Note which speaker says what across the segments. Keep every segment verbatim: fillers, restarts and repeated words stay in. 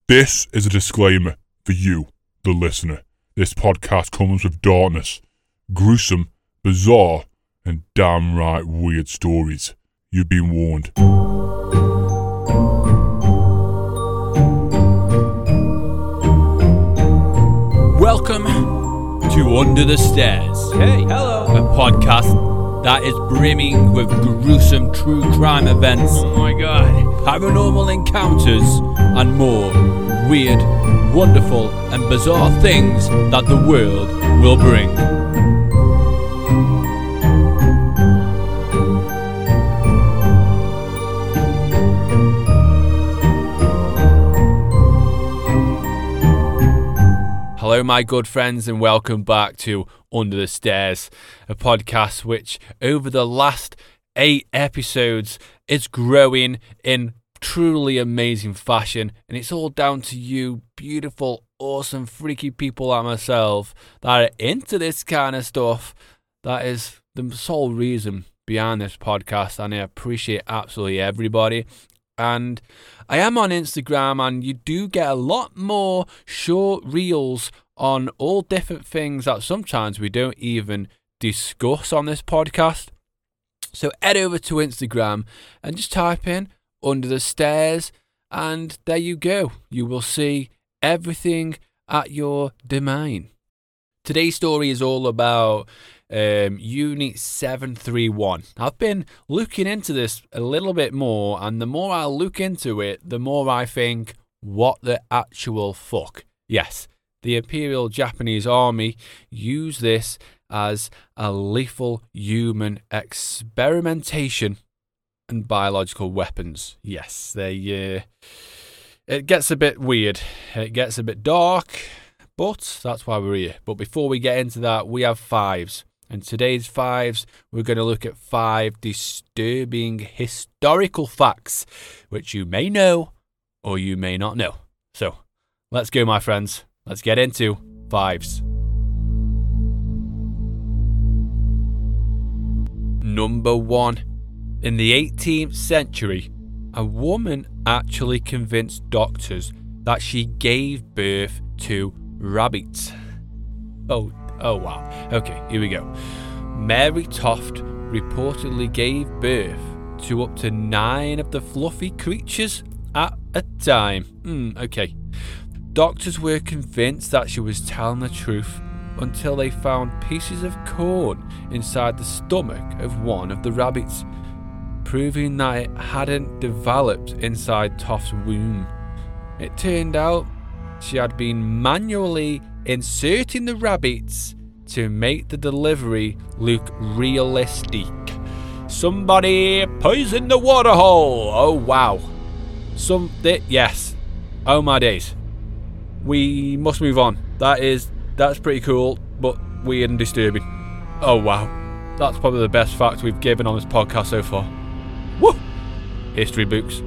Speaker 1: This is a disclaimer for you, the listener. This podcast comes with darkness, gruesome, bizarre, and downright weird stories. You've been warned.
Speaker 2: Welcome to Under the Stairs.
Speaker 3: Hey, hello.
Speaker 2: A podcast that is brimming with gruesome true crime events.
Speaker 3: Oh my god.
Speaker 2: Paranormal encounters and more weird, wonderful and bizarre things that the world will bring. Hello my good friends and welcome back to Under the Stairs, a podcast which over the last eight episodes is growing in truly amazing fashion, and it's all down to you beautiful, awesome, freaky people like myself that are into this kind of stuff. That is the sole reason behind this podcast, and I appreciate absolutely everybody. And I am on Instagram, and you do get a lot more short reels on all different things that sometimes we don't even discuss on this podcast. So head over to Instagram and just type in Under the Stairs, and there you go. You will see everything at your domain. Today's story is all about um, Unit seven three one. I've been looking into this a little bit more, and the more I look into it, the more I think, what the actual fuck? Yes, the Imperial Japanese Army use this as a lethal human experimentation and biological weapons. Yes, they. Uh, it gets a bit weird. It gets a bit dark, but that's why we're here. But before we get into that, we have fives. And today's fives, we're going to look at five disturbing historical facts, which you may know or you may not know. So, let's go, my friends. Let's get into fives. Number one. In the eighteenth century, a woman actually convinced doctors that she gave birth to rabbits. Oh, oh wow. Okay, here we go. Mary Toft reportedly gave birth to up to nine of the fluffy creatures at a time. Hmm, okay. Doctors were convinced that she was telling the truth until they found pieces of corn inside the stomach of one of the rabbits, proving that it hadn't developed inside Toft's womb. It turned out she had been manually inserting the rabbits to make the delivery look realistic. Somebody poisoned the waterhole! Oh wow. Some, th- yes. Oh my days. We must move on. That is, that's pretty cool, but weird and disturbing. Oh wow. That's probably the best fact we've given on this podcast so far. Woo! History books.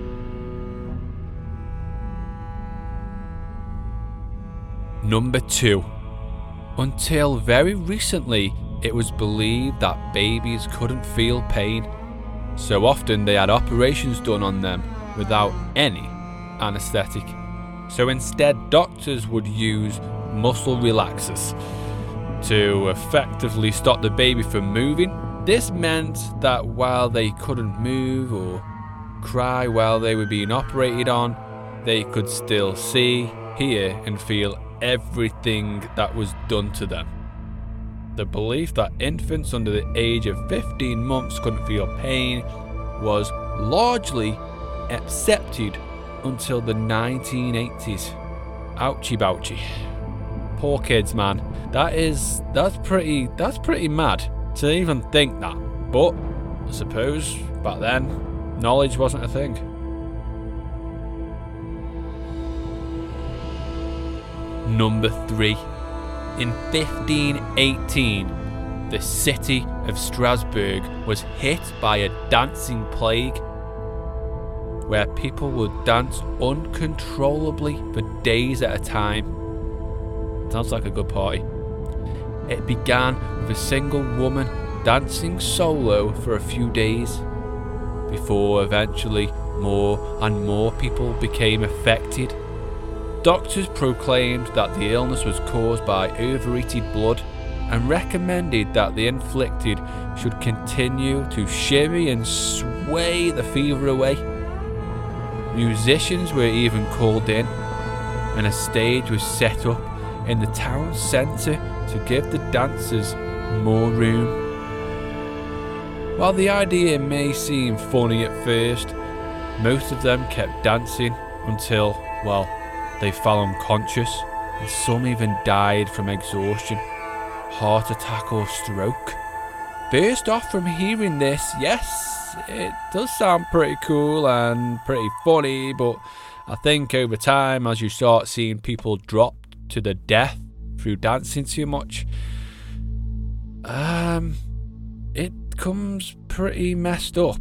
Speaker 2: Number two. Until very recently, it was believed that babies couldn't feel pain. So often they had operations done on them without any anaesthetic. So instead, doctors would use muscle relaxers to effectively stop the baby from moving. This meant that while they couldn't move or cry while they were being operated on, they could still see, hear, and feel everything that was done to them. The belief that infants under the age of fifteen months couldn't feel pain was largely accepted until the nineteen eighties. Ouchie bouchie. Poor kids, man. That is, that's pretty, that's pretty mad to even think that. But I suppose back then, knowledge wasn't a thing. Number three. In fifteen eighteen, the city of Strasbourg was hit by a dancing plague, where people would dance uncontrollably for days at a time. Sounds like a good party. It began with a single woman dancing solo for a few days, before eventually more and more people became affected. Doctors proclaimed that the illness was caused by overheated blood and recommended that the inflicted should continue to shimmy and sway the fever away. Musicians were even called in, and a stage was set up in the town centre to give the dancers more room. While the idea may seem funny at first, most of them kept dancing until, well, they fell unconscious, and some even died from exhaustion, heart attack or stroke. First off, from hearing this, yes, it does sound pretty cool and pretty funny, but I think over time, as you start seeing people drop to their death through dancing too much, um, it becomes pretty messed up.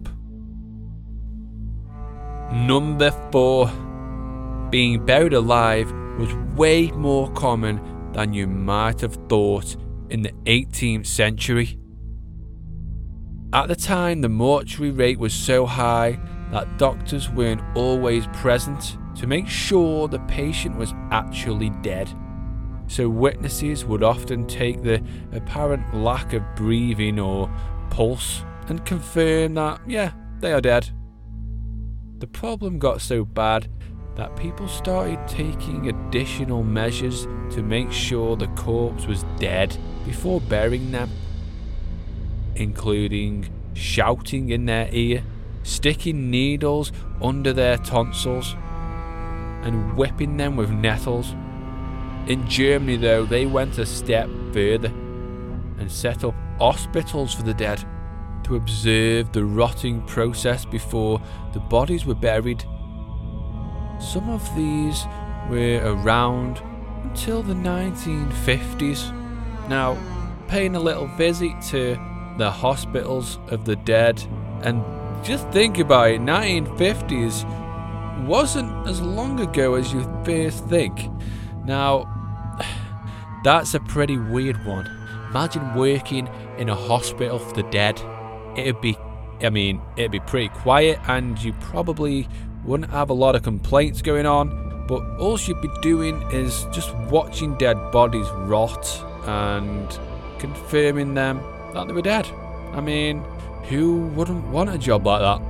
Speaker 2: Number four. Being buried alive was way more common than you might have thought in the eighteenth century. At the time, the mortuary rate was so high that doctors weren't always present to make sure the patient was actually dead. So witnesses would often take the apparent lack of breathing or pulse and confirm that, yeah, they are dead. The problem got so bad that people started taking additional measures to make sure the corpse was dead before burying them, including shouting in their ear, sticking needles under their tonsils, and whipping them with nettles. In Germany, though, they went a step further and set up hospitals for the dead to observe the rotting process before the bodies were buried. Some of these were around until the nineteen fifties. Now, paying a little visit to the hospitals of the dead, and just think about it, nineteen fifties wasn't as long ago as you first think. Now, that's a pretty weird one. Imagine working in a hospital for the dead. It'd be, I mean, it'd be pretty quiet, and you probably wouldn't have a lot of complaints going on, but all you'd be doing is just watching dead bodies rot and confirming them that they were dead. I mean, who wouldn't want a job like that?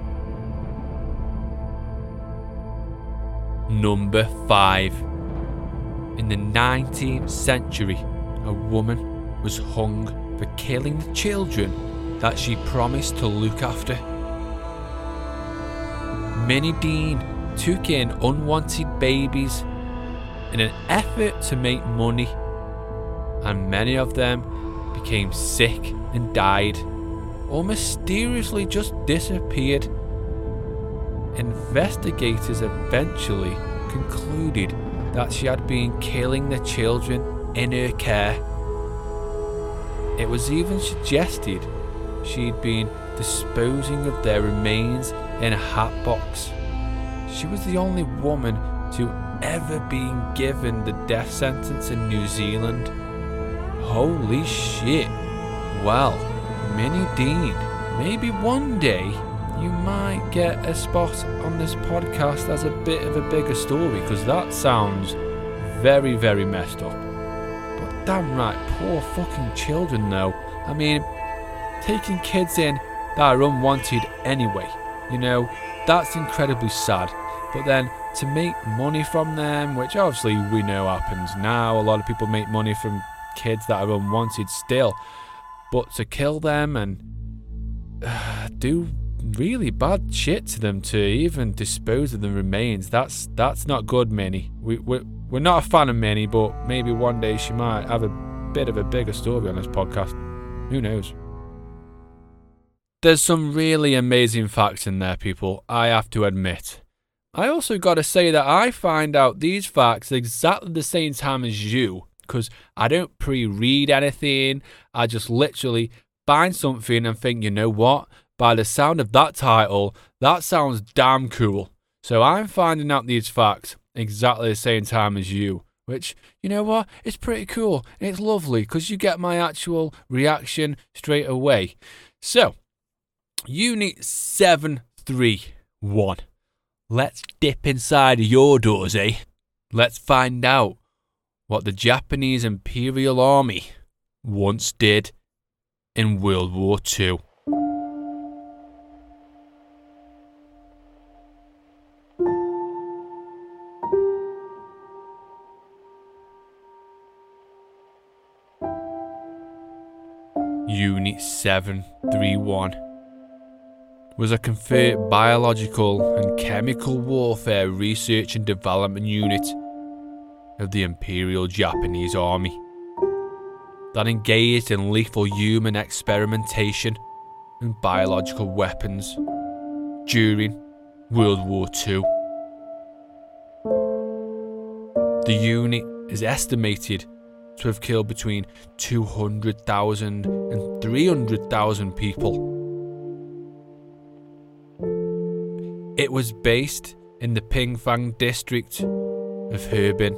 Speaker 2: Number five. In the nineteenth century, a woman was hung for killing the children that she promised to look after. Minnie Dean took in unwanted babies in an effort to make money, and many of them became sick and died, or mysteriously just disappeared. Investigators eventually concluded that she had been killing the children in her care. It was even suggested she'd been disposing of their remains in a hat box. She was the only woman to ever be given the death sentence in New Zealand. Holy shit. Well, Minnie Dean, maybe one day you might get a spot on this podcast as a bit of a bigger story, because that sounds very, very messed up. But damn right, poor fucking children though. I mean, taking kids in that are unwanted anyway, you know, that's incredibly sad. But then to make money from them, which obviously we know happens now, a lot of people make money from kids that are unwanted still, but to kill them and uh, do really bad shit to them, to even dispose of the remains, that's that's not good, Minnie. We, we're, we're not a fan of Minnie, but maybe one day she might have a bit of a bigger story on this podcast. Who knows? There's some really amazing facts in there, people, I have to admit. I also got to say that I find out these facts exactly the same time as you, because I don't pre-read anything. I just literally find something and think, you know what? By the sound of that title, that sounds damn cool. So I'm finding out these facts exactly the same time as you, which, you know what? It's pretty cool and it's lovely because you get my actual reaction straight away. So, Unit seven three one. Let's dip inside your doors, eh? Let's find out what the Japanese Imperial Army once did in World War Two. Unit seven thirty-one was a covert biological and chemical warfare research and development unit of the Imperial Japanese Army that engaged in lethal human experimentation and biological weapons during World War Two. The unit is estimated to have killed between two hundred thousand and three hundred thousand people. It was based in the Pingfang district of Harbin,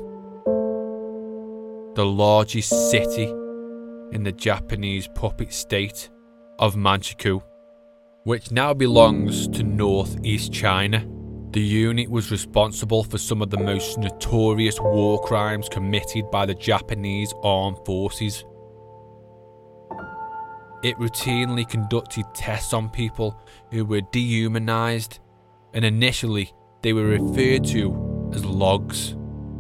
Speaker 2: the largest city in the Japanese puppet state of Manchukuo, which now belongs to northeast China. The unit was responsible for some of the most notorious war crimes committed by the Japanese armed forces. It routinely conducted tests on people who were dehumanized, and initially they were referred to as logs.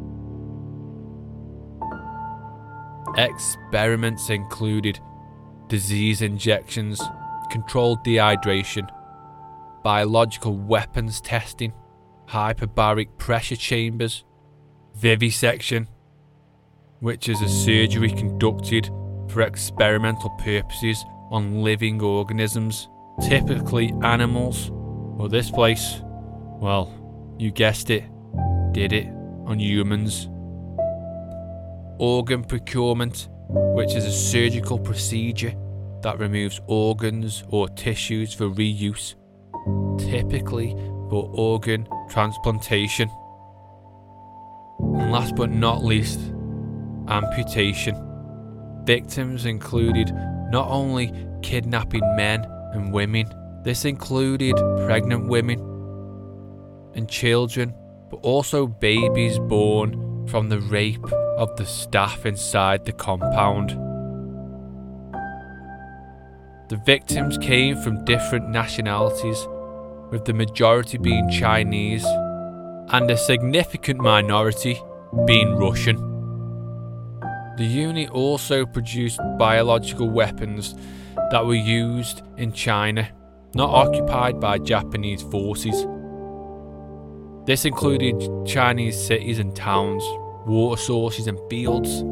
Speaker 2: Experiments included disease injections, controlled dehydration, biological weapons testing, hyperbaric pressure chambers, vivisection, which is a surgery conducted for experimental purposes on living organisms, typically animals. Well, this place, well, you guessed it, did it on humans. Organ procurement, which is a surgical procedure that removes organs or tissues for reuse, typically for organ transplantation. And last but not least, amputation. Victims included not only kidnapping men and women, this included pregnant women and children, but also babies born from the rape of the staff inside the compound. The victims came from different nationalities, with the majority being Chinese and a significant minority being Russian. The unit also produced biological weapons that were used in China, not occupied by Japanese forces. This included Chinese cities and towns, water sources and fields.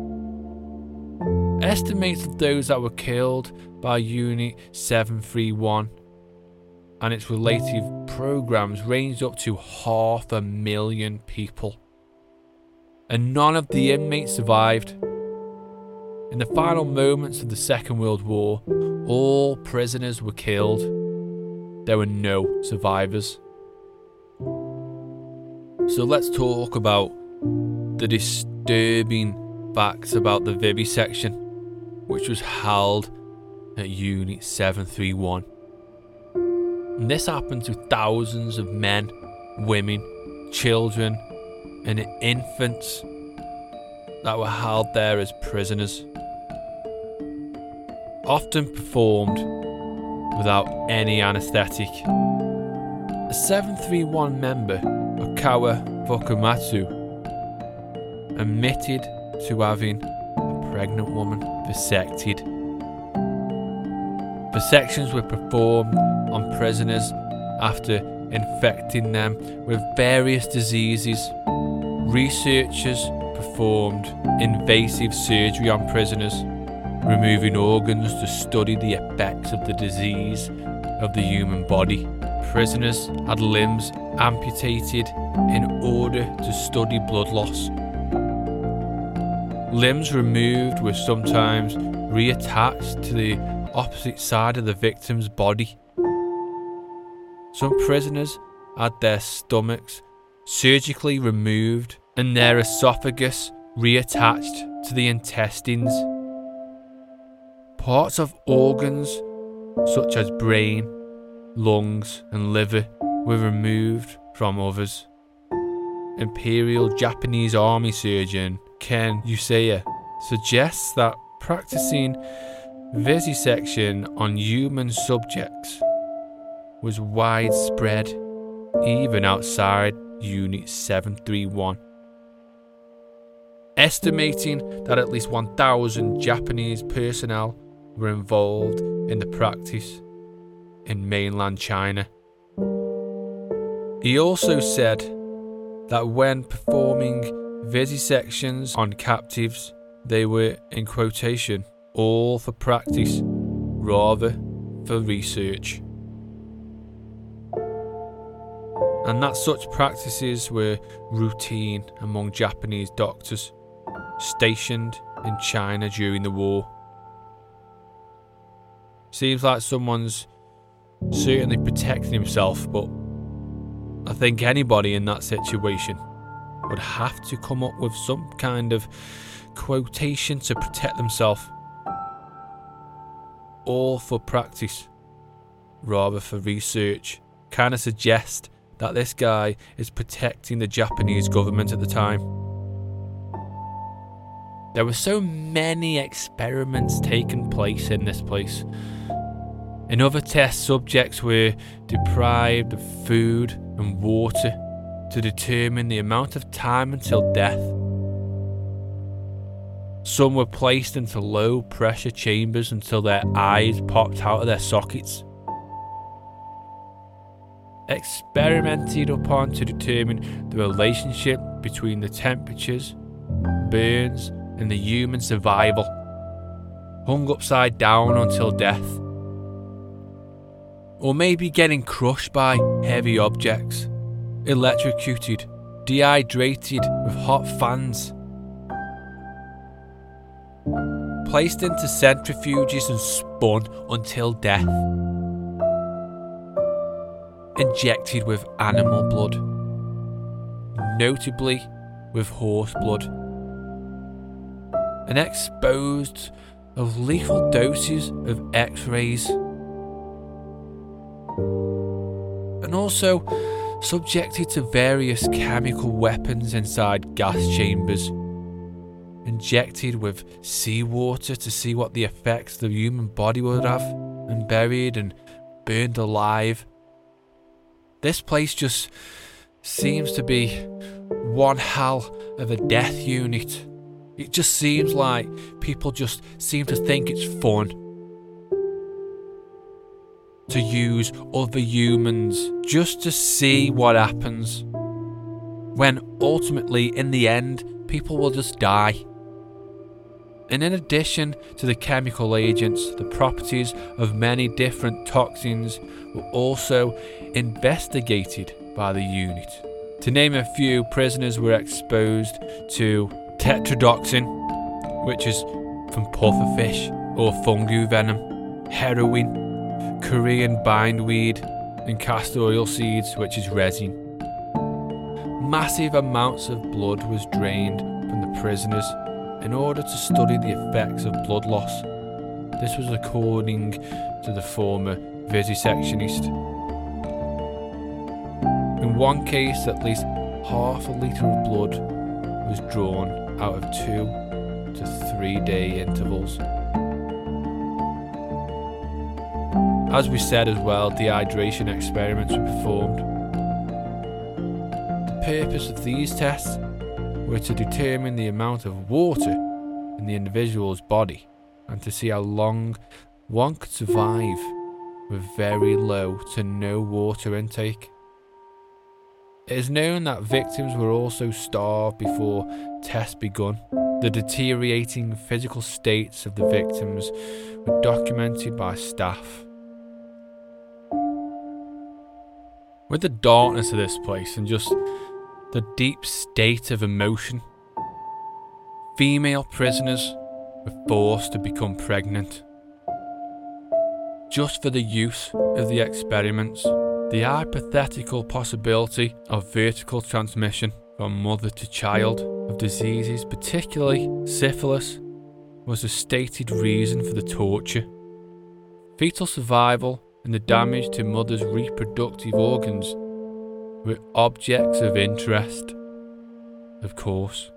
Speaker 2: Estimates of those that were killed by Unit seven thirty-one and its related programs ranged up to half a million people. And none of the inmates survived. In the final moments of the Second World War, all prisoners were killed. There were no survivors. So let's talk about the disturbing facts about the vivisection, which was held at Unit seven thirty-one. And this happened to thousands of men, women, children, and infants that were held there as prisoners, often performed without any anaesthetic. A seven thirty-one member, Okawa Fukumatsu, admitted to having a pregnant woman bisected. Bisections were performed on prisoners after infecting them with various diseases. Researchers performed invasive surgery on prisoners, removing organs to study the effects of the disease of the human body. Prisoners had limbs amputated in order to study blood loss. Limbs removed were sometimes reattached to the opposite side of the victim's body. Some prisoners had their stomachs surgically removed and their esophagus reattached to the intestines. Parts of organs such as brain, lungs and liver were removed from others. Imperial Japanese Army surgeon Ken Usaya suggests that practicing vivisection on human subjects was widespread even outside Unit seven three one, estimating that at least one thousand Japanese personnel were involved in the practice in mainland China. He also said that when performing vivisections on captives, they were, in quotation, all for practice rather for research, and that such practices were routine among Japanese doctors stationed in China during the war. Seems like someone's certainly protecting himself, but I think anybody in that situation would have to come up with some kind of quotation to protect themselves. All for practice rather for research kind of suggest that this guy is protecting the Japanese government at the time. There were so many experiments taking place in this place. In other tests, subjects were deprived of food and water to determine the amount of time until death. Some were placed into low pressure chambers until their eyes popped out of their sockets. Experimented upon to determine the relationship between the temperatures, burns, and the human survival. Hung upside down until death. Or maybe getting crushed by heavy objects, electrocuted, dehydrated with hot fans, placed into centrifuges and spun until death, injected with animal blood, notably with horse blood, and exposed of lethal doses of X-rays, and also subjected to various chemical weapons inside gas chambers, injected with seawater to see what the effects the human body would have, and buried and burned alive. This place just seems to be one hell of a death unit. It just seems like people just seem to think it's fun to use other humans just to see what happens, when ultimately, in the end, people will just die. And in addition to the chemical agents, the properties of many different toxins were also investigated by the unit. To name a few, prisoners were exposed to tetrodotoxin, which is from pufferfish or fungus venom, heroin, Korean bindweed, and castor oil seeds, which is resin. Massive amounts of blood was drained from the prisoners in order to study the effects of blood loss. This was according to the former vivisectionist. In one case, at least half a litre of blood was drawn out of two to three day intervals. As we said as well, dehydration experiments were performed. The purpose of these tests were to determine the amount of water in the individual's body and to see how long one could survive with very low to no water intake. It is known that victims were also starved before tests begun. The deteriorating physical states of the victims were documented by staff. With the darkness of this place and just the deep state of emotion, female prisoners were forced to become pregnant. Just for the use of the experiments, the hypothetical possibility of vertical transmission from mother to child of diseases, particularly syphilis, was a stated reason for the torture. Fetal survival and the damage to mothers' reproductive organs were objects of interest of course.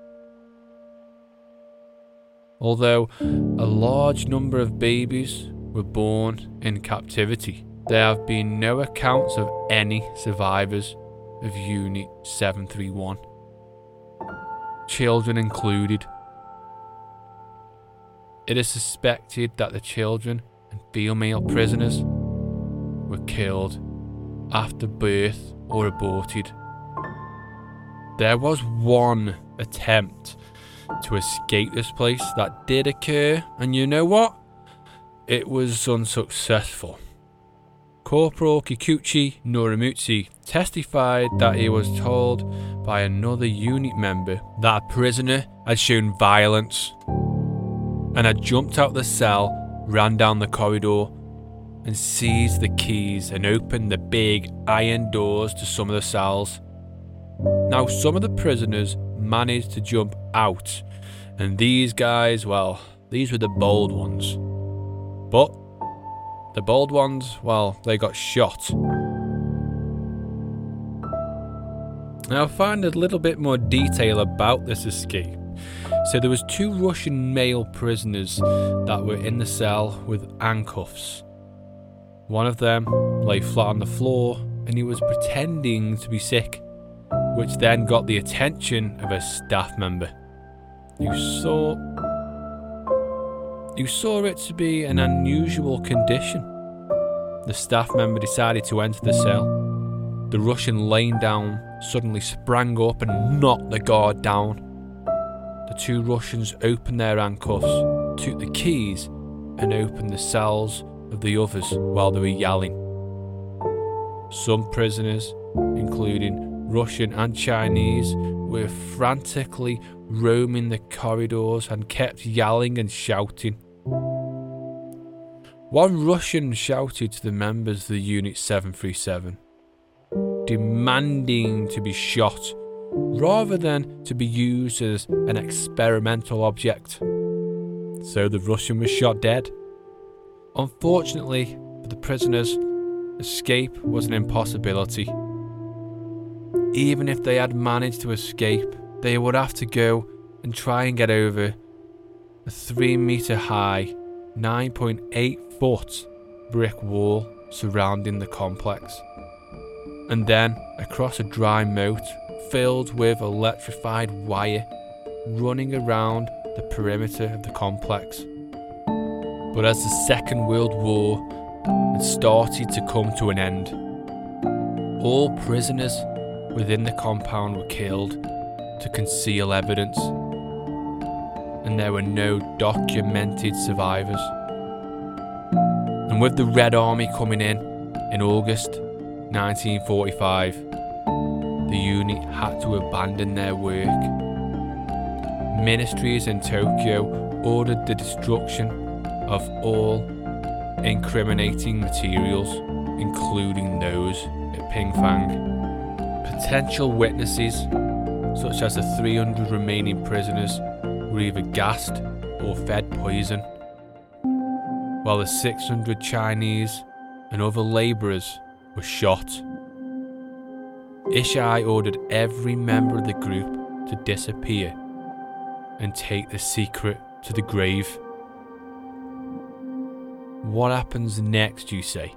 Speaker 2: Although a large number of babies were born in captivity, there have been no accounts of any survivors of Unit seven three one, children included. It is suspected that the children and female prisoners were killed after birth or aborted. There was one attempt to escape this place that did occur, and you know what? It was unsuccessful. Corporal Kikuchi Norimutsu testified that he was told by another unit member that a prisoner had shown violence and had jumped out the cell, ran down the corridor and seized the keys and opened the big iron doors to some of the cells. Now, some of the prisoners managed to jump out, and these guys, well, these were the bold ones. But the bold ones, well, they got shot. Now, I'll find a little bit more detail about this escape. So there was two Russian male prisoners that were in the cell with handcuffs. One of them lay flat on the floor and he was pretending to be sick, which then got the attention of a staff member who saw, who saw it to be an unusual condition. The staff member decided to enter the cell. The Russian laying down suddenly sprang up and knocked the guard down. The two Russians opened their handcuffs, took the keys, and opened the cells of the others while they were yelling. Some prisoners, including Russian and Chinese, were frantically roaming the corridors and kept yelling and shouting. One Russian shouted to the members of the Unit seven three seven, demanding to be shot rather than to be used as an experimental object. So the Russian was shot dead. Unfortunately for the prisoners, escape was an impossibility. Even if they had managed to escape, they would have to go and try and get over a three metre high, nine point eight foot brick wall surrounding the complex, and then across a dry moat filled with electrified wire running around the perimeter of the complex. But as the Second World War had started to come to an end, all prisoners within the compound were killed to conceal evidence, and there were no documented survivors. And with the Red Army coming in in August nineteen forty-five, the unit had to abandon their work. Ministries in Tokyo ordered the destruction of all incriminating materials, including those at Pingfang. Potential witnesses, such as the three hundred remaining prisoners, were either gassed or fed poison, while the six hundred Chinese and other labourers were shot. Ishii ordered every member of the group to disappear and take the secret to the grave. What happens next, you say?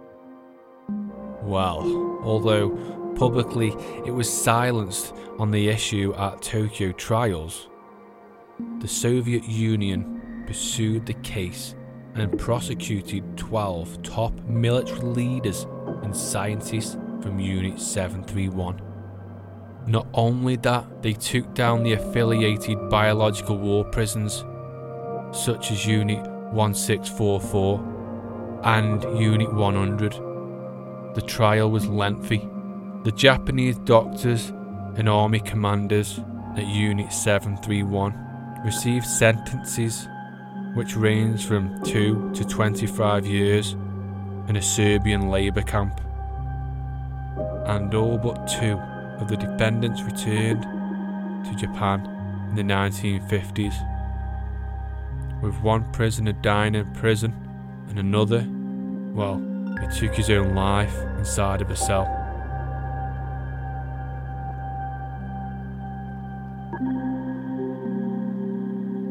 Speaker 2: Well, although publicly it was silenced on the issue at Tokyo trials, the Soviet Union pursued the case and prosecuted twelve top military leaders and scientists from Unit seven three one. Not only that, they took down the affiliated biological war prisons, such as Unit one six four four and Unit one hundred. The trial was lengthy. The Japanese doctors and army commanders at Unit seven three one received sentences which ranged from two to twenty-five years in a Serbian labour camp, and all but two of the defendants returned to Japan in the nineteen fifties, with one prisoner dying in prison and another, well, he took his own life inside of a cell.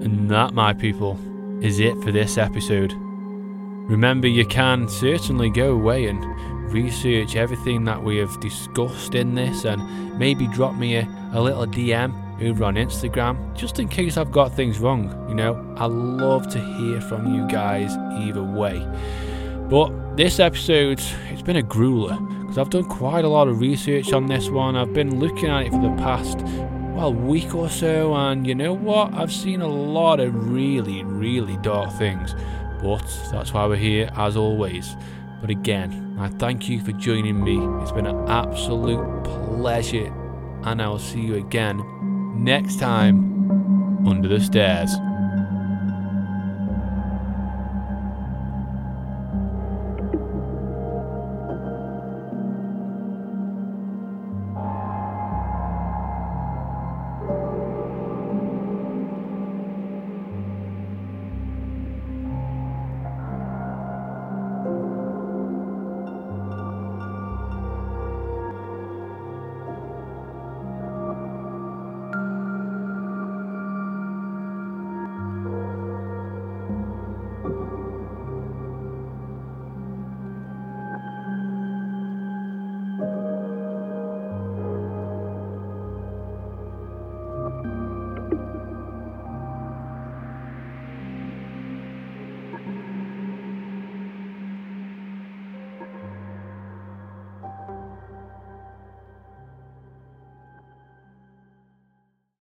Speaker 2: And that, my people, is it for this episode. Remember, you can certainly go away and research everything that we have discussed in this, and maybe drop me a, a little D M over on Instagram, just in case I've got things wrong. You know, I love to hear from you guys either way. But this episode, it's been a grueler, because I've done quite a lot of research on this one. I've been looking at it for the past, well, week or so, and you know what? I've seen a lot of really, really dark things. But that's why we're here, as always. But again, I thank you for joining me. It's been an absolute pleasure. And I'll see you again next time under the stairs.